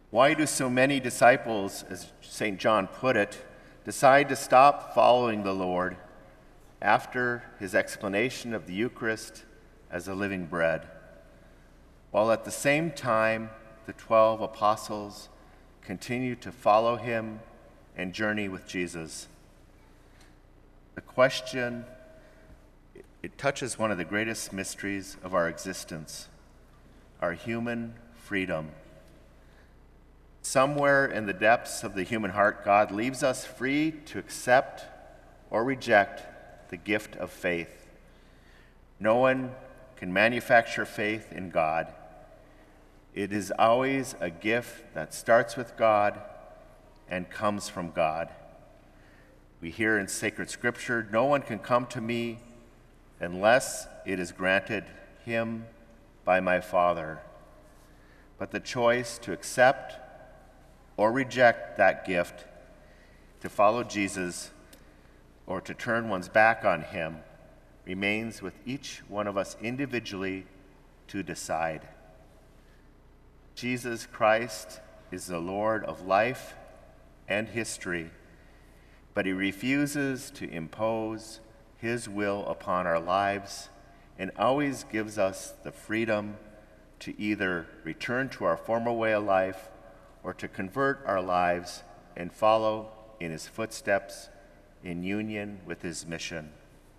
Why do so many disciples, as St. John put it, decide to stop following the Lord after his explanation of the Eucharist as a living bread, while at the same time the 12 apostles continue to follow him and journey with Jesus? The question, it touches one of the greatest mysteries of our existence, our human freedom. Somewhere in the depths of the human heart, God leaves us free to accept or reject the gift of faith. No one can manufacture faith in God. It is always a gift that starts with God and comes from God. We hear in sacred scripture, no one can come to me unless it is granted him by my Father. But the choice to accept or reject that gift, to follow Jesus, or to turn one's back on him, remains with each one of us individually to decide. Jesus Christ is the Lord of life and history, but he refuses to impose his will upon our lives and always gives us the freedom to either return to our former way of life or to convert our lives and follow in his footsteps in union with his mission.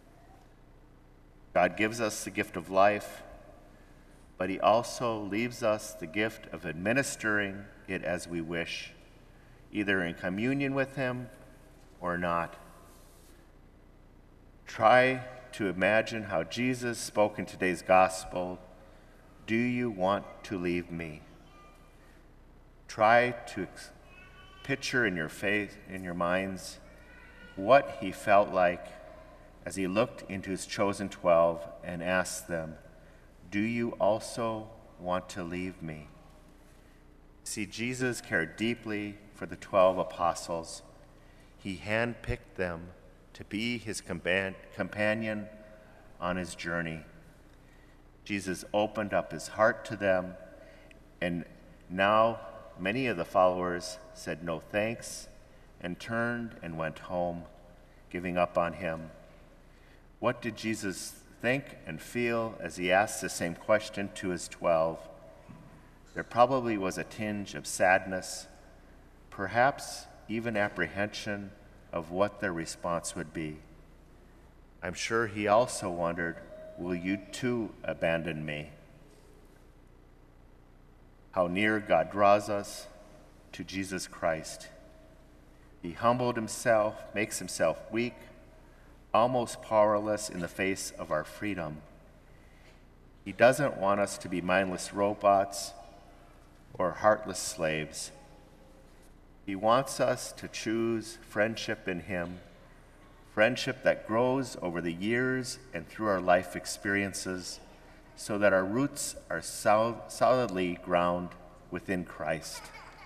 God gives us the gift of life, but he also leaves us the gift of administering it as we wish, either in communion with him or not. Try to imagine how Jesus spoke in today's gospel, "Do you want to leave me?" Try to picture in your minds, what he felt like as he looked into his chosen 12 and asked them, "Do you also want to leave me?" See, Jesus cared deeply for the 12 apostles. He handpicked them to be his companion on his journey. Jesus opened up his heart to them, and now many of the followers said no thanks and turned and went home, giving up on him. What did Jesus think and feel as he asked the same question to his 12? There probably was a tinge of sadness, perhaps even apprehension of what their response would be. I'm sure he also wondered, will you too abandon me? How near God draws us to Jesus Christ. He humbled himself, makes himself weak, almost powerless in the face of our freedom. He doesn't want us to be mindless robots or heartless slaves. He wants us to choose friendship in him, friendship that grows over the years and through our life experiences, so that our roots are solidly ground within Christ.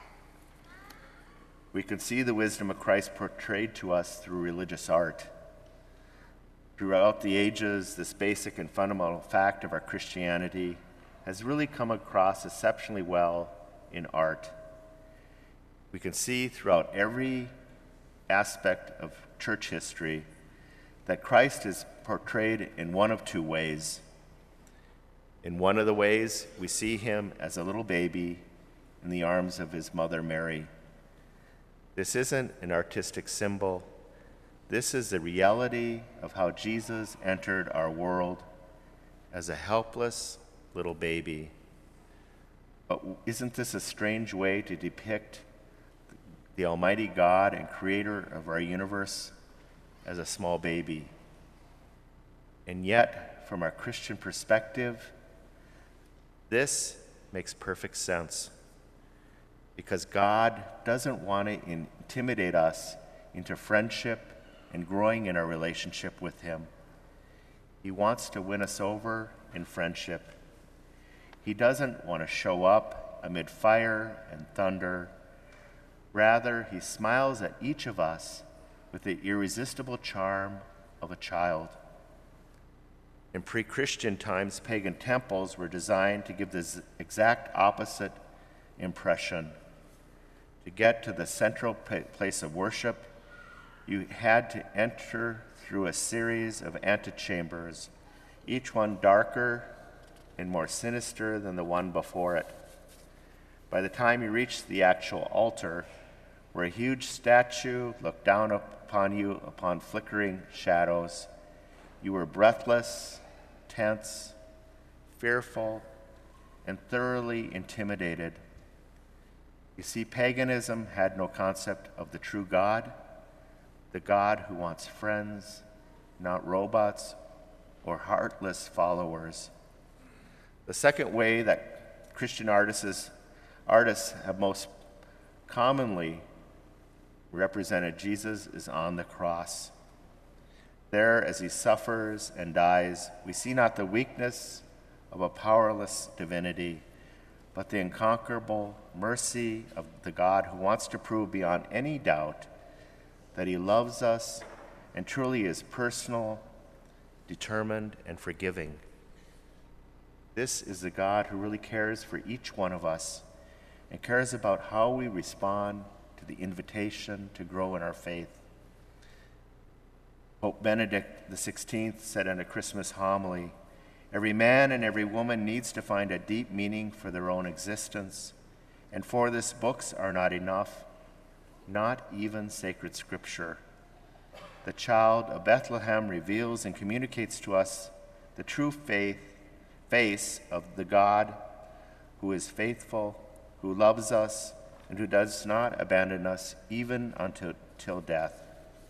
We can see the wisdom of Christ portrayed to us through religious art. Throughout the ages, this basic and fundamental fact of our Christianity has really come across exceptionally well in art. We can see throughout every aspect of church history that Christ is portrayed in one of two ways. In one of the ways, we see him as a little baby in the arms of his mother Mary. This isn't an artistic symbol. This is the reality of how Jesus entered our world as a helpless little baby. But isn't this a strange way to depict the Almighty God and creator of our universe as a small baby? And yet, from our Christian perspective, this makes perfect sense, because God doesn't want to intimidate us into friendship and growing in our relationship with him. He wants to win us over in friendship. He doesn't want to show up amid fire and thunder. Rather, he smiles at each of us with the irresistible charm of a child. In pre-Christian times, pagan temples were designed to give this exact opposite impression. To get to the central place of worship, you had to enter through a series of antechambers, each one darker and more sinister than the one before it. By the time you reached the actual altar, where a huge statue looked down upon you upon flickering shadows, you were breathless, tense, fearful, and thoroughly intimidated. You see, paganism had no concept of the true God, the God who wants friends, not robots or heartless followers. The second way that Christian artists have most commonly represented Jesus is on the cross. There, as he suffers and dies, we see not the weakness of a powerless divinity, but the unconquerable mercy of the God who wants to prove beyond any doubt that he loves us and truly is personal, determined, and forgiving. This is the God who really cares for each one of us and cares about how we respond to the invitation to grow in our faith. Pope Benedict XVI said in a Christmas homily, "Every man and every woman needs to find a deep meaning for their own existence, and for this books are not enough, not even sacred scripture. The child of Bethlehem reveals and communicates to us the true face of the God who is faithful, who loves us, and who does not abandon us even until death."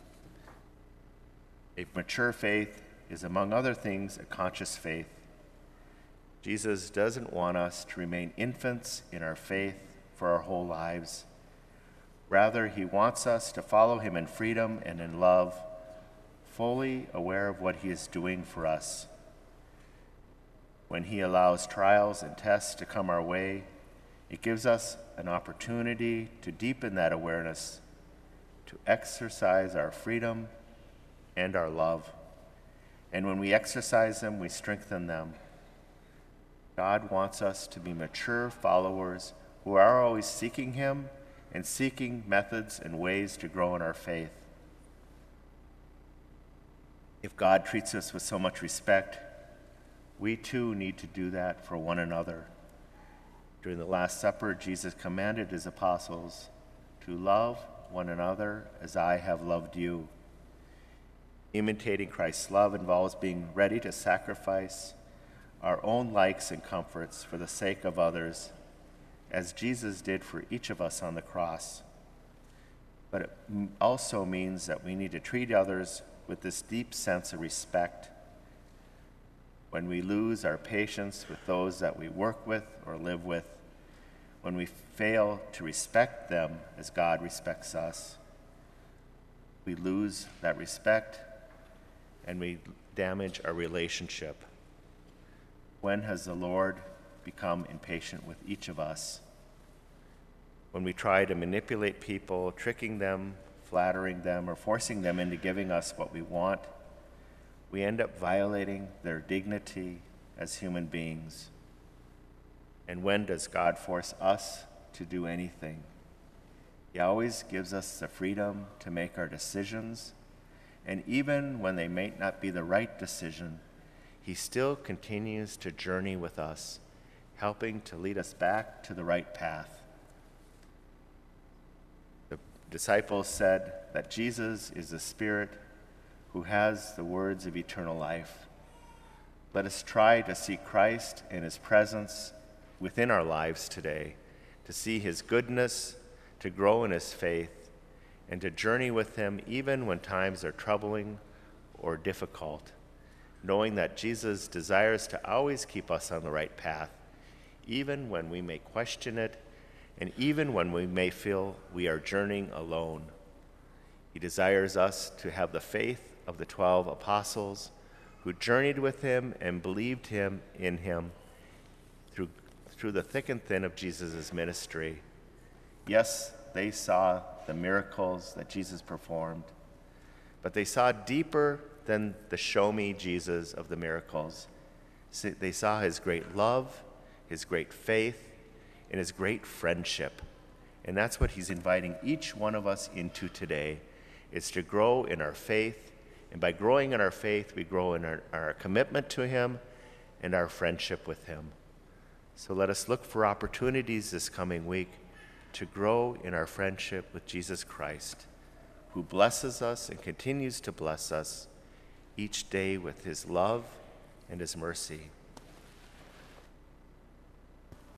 A mature faith is, among other things, a conscious faith. Jesus doesn't want us to remain infants in our faith for our whole lives. Rather, he wants us to follow him in freedom and in love, fully aware of what he is doing for us. When he allows trials and tests to come our way, it gives us an opportunity to deepen that awareness, to exercise our freedom and our love. And when we exercise them, we strengthen them. God wants us to be mature followers who are always seeking him and seeking methods and ways to grow in our faith. If God treats us with so much respect, we too need to do that for one another. During the Last Supper, Jesus commanded his apostles to love one another as I have loved you. Imitating Christ's love involves being ready to sacrifice our own likes and comforts for the sake of others, as Jesus did for each of us on the cross. But it also means that we need to treat others with this deep sense of respect. When we lose our patience with those that we work with or live with, when we fail to respect them as God respects us, we lose that respect and we damage our relationship. When has the Lord become impatient with each of us? When we try to manipulate people, tricking them, flattering them, or forcing them into giving us what we want, we end up violating their dignity as human beings. And when does God force us to do anything? He always gives us the freedom to make our decisions, and even when they may not be the right decision, he still continues to journey with us, helping to lead us back to the right path. The disciples said that Jesus is the Spirit who has the words of eternal life. Let us try to see Christ and his presence within our lives today, to see his goodness, to grow in his faith, and to journey with him even when times are troubling or difficult, knowing that Jesus desires to always keep us on the right path, even when we may question it, and even when we may feel we are journeying alone. He desires us to have the faith of the 12 apostles who journeyed with him and believed in him through the thick and thin of Jesus' ministry. Yes, they saw the miracles that Jesus performed, but they saw deeper than the show me Jesus of the miracles. They saw his great love, his great faith, and his great friendship. And that's what he's inviting each one of us into today, is to grow in our faith. And by growing in our faith, we grow in our commitment to him and our friendship with him. So let us look for opportunities this coming week to grow in our friendship with Jesus Christ, who blesses us and continues to bless us each day with his love and his mercy.